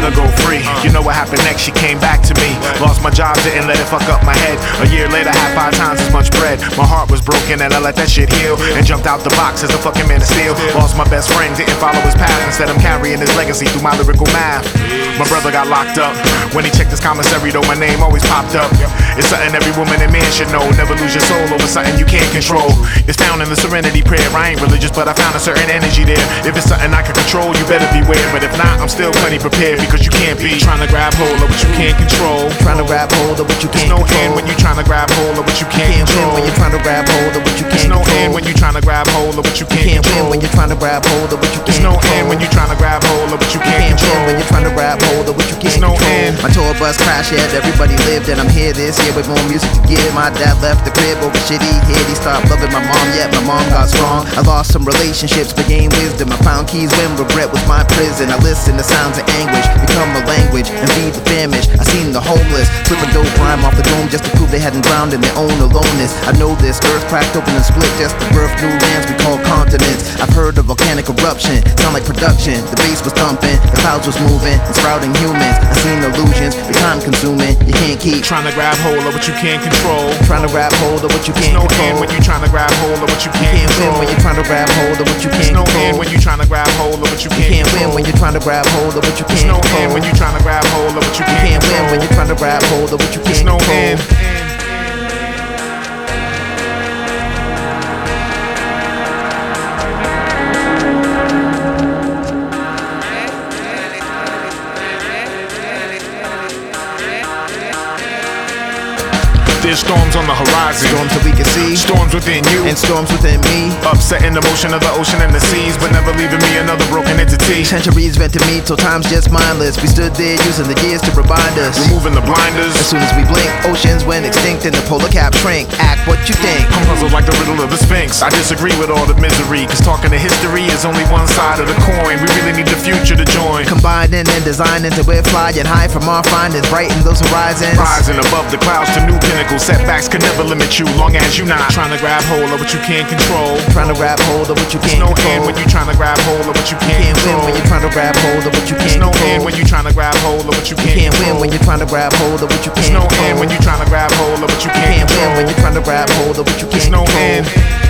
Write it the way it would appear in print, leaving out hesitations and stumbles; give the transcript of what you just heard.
wanna go free. You know what happened next? She came back to me. Lost my job, didn't let it fuck up my head. A year later, had 5 times as much bread. My heart was broken and I let that shit heal, and jumped out the box as a fucking man of steel. Lost my best friend, didn't follow his path. Instead I'm carrying his legacy through my lyrical math. My brother got locked up. When he checked his commissary though, my name always popped up. It's something every woman and man should know. Never lose your soul over something you can't control. It's found in the serenity prayer. I ain't religious, but I found a certain energy there. If it's something I can control, you better beware. But if not, I'm still plenty prepared, because you can't be trying to grab hold of what you can't control. Trying to grab hold of what you can't control. control. There's no end when you trying to grab hold of what you can't control. Win when you're trying to grab hold of what you can't There's no control. end when you trying to grab hold of what you can't Win control. when you're trying to grab hold of what you There's can't no control. end when you trying to grab hold of what you can't control. Win when you're trying to grab hold of what you can't There's no control. end. My tour bus crashed, yet everybody lived, and I'm here this year with more music to give. My dad left the crib over shit he hid. He stopped loving my mom, yet my mom got strong. I lost some relationships but gained wisdom. I found keys when regret was my prison. I listened to sounds of anguish become a language and feed the famished. I seen the homeless flipping dope rhyme off the dome just to prove they hadn't drowned in their own aloneness. I know this earth cracked open and split just to birth new lands we call continents. I've heard of volcanic eruption, sound like production. The bass was thumping, the clouds was moving and sprouting humans. I seen illusions, be time consuming. You can't keep trying to grab hold of what you can't control. trying to grab hold of what you can't There's no control. end when you trying to grab hold of what you can't Win control. when you're trying to grab hold of what you There's can't no control. end when you trying to grab hold of what you You can't can't win control. when you're trying to grab hold of what you There's can't no control. end when you trying to grab hold of what you You can't can't win control. when you're trying to grab hold of what you There's can't no control. end. There's storms on the horizon, Storms that we can see, storms within you, and storms within me. upsetting the motion of the ocean and the seas, but never leaving me another broken entity. Centuries vented me till time's just mindless. We stood there using the years to remind us. Removing the blinders, As soon as we blink, oceans went extinct and the polar cap shrink. Act what you think. I'm puzzled like the riddle of the Sphinx. I disagree with all the misery, cause talking to history is only one side of the coin. We really need the future to join. Combining and designing to we're flying high from our findings, brighten those horizons. Rising above the clouds to new pinnacles. Setbacks can never limit you, long as you not trying to grab hold of what you can't control. Trying to grab hold of what you There's can't no control. end when you trying to grab hold of what you can't Can't win control. when you're trying to grab hold of what you There's can't no control. end when you trying to grab hold of what you You can't can't control. win when you're trying to grab hold of what you There's can't no control. end when you trying to grab hold of what you You can't can't win when control. you're trying to grab hold of what you There's can't no control. end.